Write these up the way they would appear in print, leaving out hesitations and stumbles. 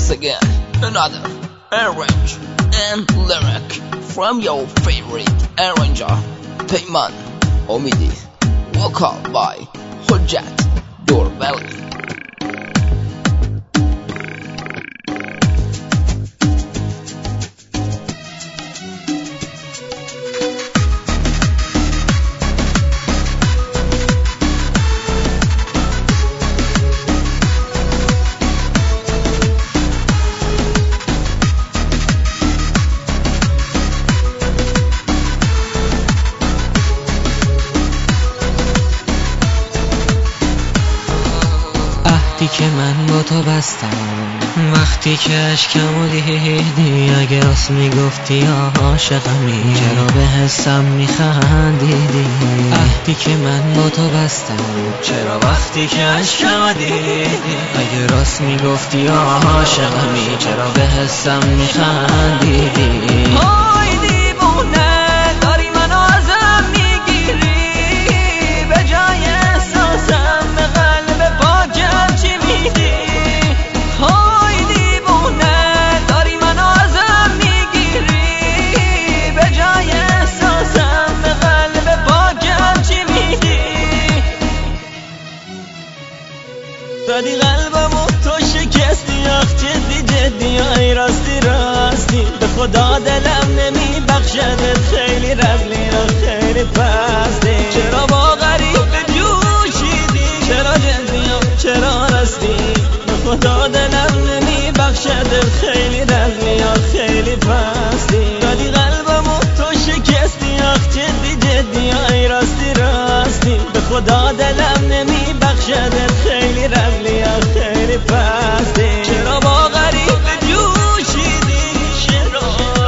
once again another arrange and lyric from your favorite arranger Peyman Omidi, vocal by Hujjat Dorbeli. که من با تو بستم وقتی که اشکمو دیدی، اگه راست میگفتی یا عاشقمی چرا به حسم میخندیدی؟ عهدی که من با تو بستم چرا وقتی که اشکمو دیدی، اگه راست میگفتی یا عاشقمی چرا به حسم میخندیدی؟ های دیوونه داری منو ازم میگیری، به جای احساسم به قلب پاکم چی میدی؟ های دیوونه داری منو ازم میگیری، به جای احساسم به قلب پاکم چی میدی؟ زدی قلبمو تو شکستی، آخ جدی جدی ای راستی راستی، به خدا دلم نمیبخشدت، خیلی رزلی و خیلی پستی. چرا با غریب جوشیدی، چرا جدی و چرا راستی، به خدا دلم نمیبخشدت، خیلی رزلی و خیلی پستی. زدی قلبمو تو شکستی، آخ جدی جدی ای راستی راستی، به خدا دلم نمیبخشدت، خیلی رزلی و خیلی پستی. چرا با غریب جوشیدی، چرا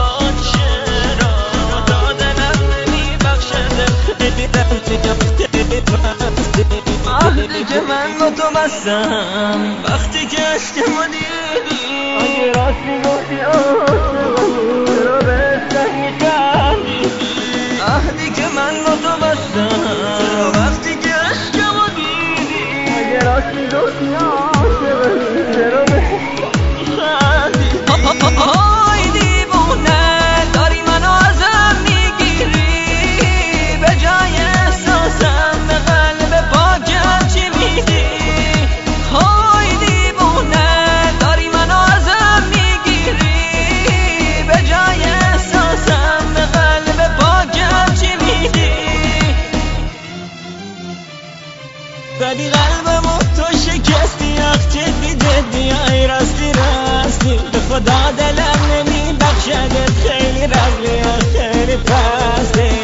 خدا دلم نمیبخشدت، خیلی رزلی و خیلی پستی. عهدی که من با تو بستم وقتی که عشقمو دیدی، اگه راست میگفتی عاشقمی چرا به حسم میخندیدی؟ عهدی که من با تو بستم وقتی که عشقمو دیدی، اگه راست میگفتی عاشقمی چرا به حسم میخندیدی؟ های دیوونه داری منو ازم میگیری، به جای احساسم به قلب پاکم چی میدی؟ های دیوونه داری منو ازم میگیری، به جای احساسم به قلب پاکم چی میدی؟ زدی قلبمو تو شکستی، آخ جدی جدی ای راستی راستی، به خدا دلم نمیبخشدت، خیلی رزلی و خیلی پستی.